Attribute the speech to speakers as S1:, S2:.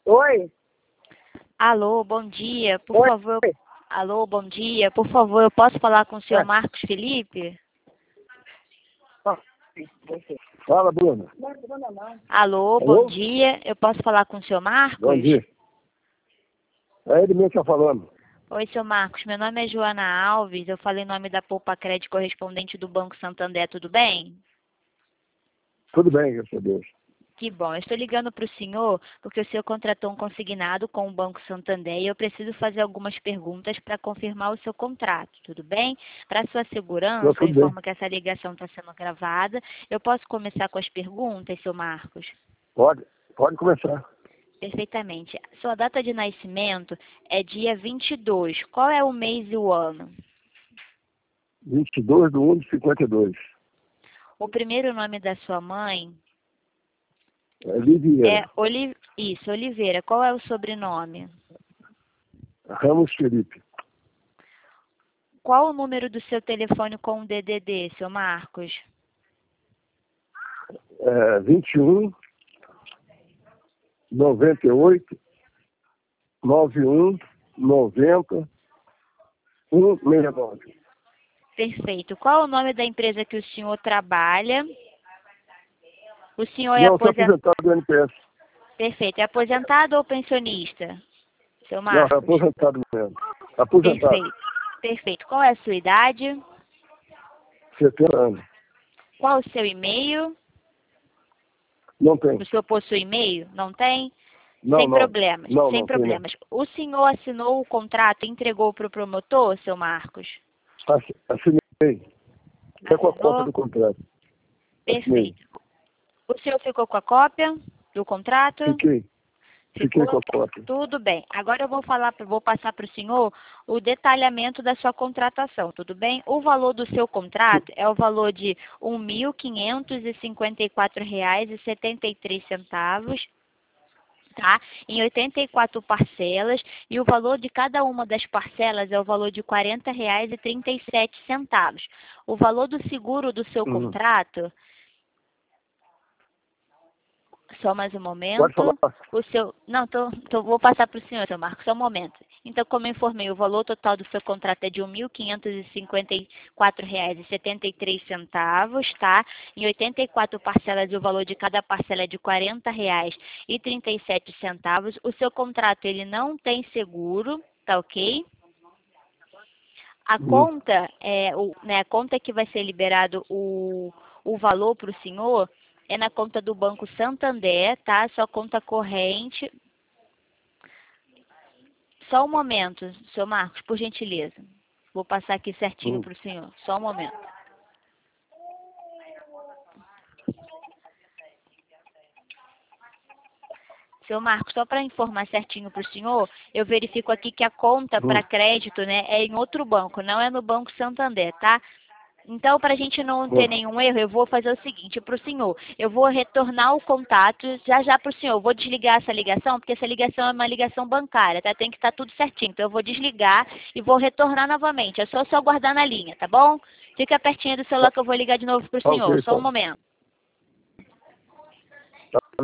S1: Oi?
S2: Alô, bom dia, por
S1: Oi?
S2: favor. Alô, bom dia, por favor, eu posso falar com o senhor
S1: É.
S2: Marcos Felipe?
S1: Fala, Bruna.
S2: Alô, bom
S1: Alô?
S2: dia, eu posso falar com o senhor Marcos?
S1: Bom dia. É ele mesmo que está falando.
S2: Oi, senhor Marcos, meu nome é Joana Alves, eu falei em nome da Poupa Crédito correspondente do Banco Santander, tudo bem?
S1: Tudo bem, graças a Deus.
S2: Que bom, eu estou ligando para o senhor porque o senhor contratou um consignado com o Banco Santander e eu preciso fazer algumas perguntas para confirmar o seu contrato, tudo bem? Para sua segurança, eu
S1: Tudo bem.
S2: informo que essa ligação está sendo gravada. Eu posso começar com as perguntas, seu Marcos?
S1: Pode começar.
S2: Perfeitamente. Sua data de nascimento é dia 22. Qual é o mês e o ano?
S1: 22/1/52.
S2: O primeiro nome da sua mãe
S1: É Liviera.
S2: é Oliveira. Qual é o sobrenome?
S1: Ramos Felipe.
S2: Qual o número do seu telefone com o DDD, seu Marcos?
S1: 21 98 91 90 169.
S2: Perfeito. Qual o nome da empresa que o senhor trabalha? O senhor é
S1: Não, sou
S2: aposentado?
S1: aposentado do NPS.
S2: Perfeito. É aposentado ou pensionista, seu
S1: Não, é
S2: Marcos?
S1: aposentado mesmo. Aposentado.
S2: Perfeito. Perfeito. Qual é a sua idade?
S1: 70 anos.
S2: Qual o seu e-mail?
S1: Não tem.
S2: O senhor possui e-mail? Não tem?
S1: Não,
S2: Sem
S1: não.
S2: problemas,
S1: Não,
S2: sem
S1: não tem não.
S2: problemas. O senhor assinou o contrato e entregou para o promotor, seu Marcos?
S1: Assinei. É com a cópia
S2: Assinou?
S1: do contrato. Assinei.
S2: Perfeito. O senhor ficou com a cópia do contrato?
S1: Fiquei
S2: Ficou?
S1: com a cópia.
S2: Tudo bem. Agora eu vou passar para o senhor o detalhamento da sua contratação, tudo bem? O valor do seu contrato é o valor de R$ 1.554,73, tá? Em 84 parcelas, e o valor de cada uma das parcelas é o valor de R$ 40,37. O valor do seguro do seu contrato, só mais um
S1: Pode
S2: momento.
S1: falar.
S2: O seu, não, vou passar para o senhor, seu Marcos, só um momento. Então, como eu informei, o valor total do seu contrato é de R$ 1.554,73, tá? Em 84 parcelas, o valor de cada parcela é de R$ 40,37. O seu contrato, ele não tem seguro, tá ok? A conta, a conta que vai ser liberado o valor para o senhor é na conta do Banco Santander, tá? Sua conta corrente. Só um momento, seu Marcos, por gentileza. Vou passar aqui certinho para o senhor. Só um momento. Seu Marcos, só para informar certinho para o senhor, eu verifico aqui que a conta para crédito, né, é em outro banco, não é no Banco Santander, tá? Então, para a gente não ter nenhum erro, eu vou fazer o seguinte para o senhor. Eu vou retornar o contato já para o senhor. Eu vou desligar essa ligação, porque essa ligação é uma ligação bancária, tá? Tem que estar tudo certinho. Então, eu vou desligar e vou retornar novamente. É só aguardar na linha, tá bom? Fica pertinho do celular que eu vou ligar de novo para o senhor.
S1: Ok,
S2: Só um
S1: tá.
S2: momento.